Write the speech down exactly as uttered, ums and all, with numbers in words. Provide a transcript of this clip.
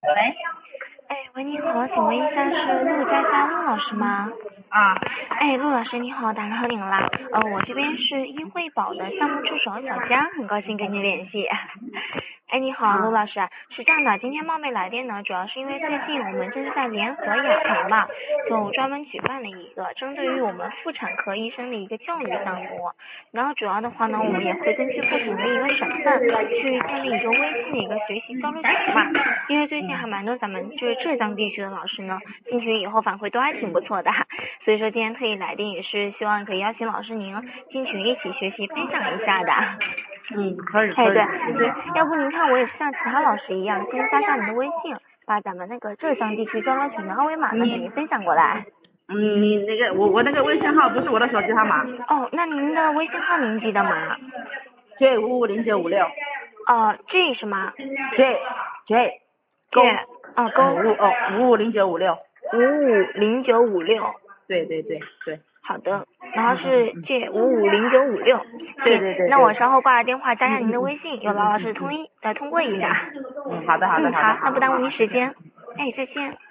喂， 哎，喂，你好，请问一下是陆佳佳陆老师吗？ 啊， 哎，陆老师你好，打扰您了。呃，我这边是易惠宝的项目助手小佳，很高兴跟你联系。哎，你好，陆啊， 老师，是这样的，今天冒昧来电呢，主要是因为最近我们正是在联合雅培嘛，就专门举办了一个针对于我们妇产科医生的一个教育项目。然后主要的话呢，我们也会根据不同的一个省份去建立一个微信的一个学习交流群嘛。因为最近还蛮多咱们就是浙江地区的老师呢，进群以后反馈都还挺不错的，所以说今天特意来电也是希望可以邀请老师您进群一起学习分享一下的。 嗯，可以哎， 可以， 对，行，要不您看我也是像其他老师一样，先加上您的微信，把咱们那个浙江地区交流群的二维码呢给您你分享过来。 嗯，你那个我我那个微信号不是我的手机号码哦，那您的微信号您记得吗？ ，J 五五零九五六哦，G 是吗 ，J J 勾 ？J，哦，勾五哦五五零九五六， 五五零九五六。 对对对对， 好的，然后是 J 五五零九五六。行， 对对对那我对， 稍后挂了电话加上您的嗯嗯嗯微信，有嗯劳老师嗯嗯通一呃通过一下。 嗯，好的好的嗯， 好的， 好，那不耽误好好， 您时间。哎，再见。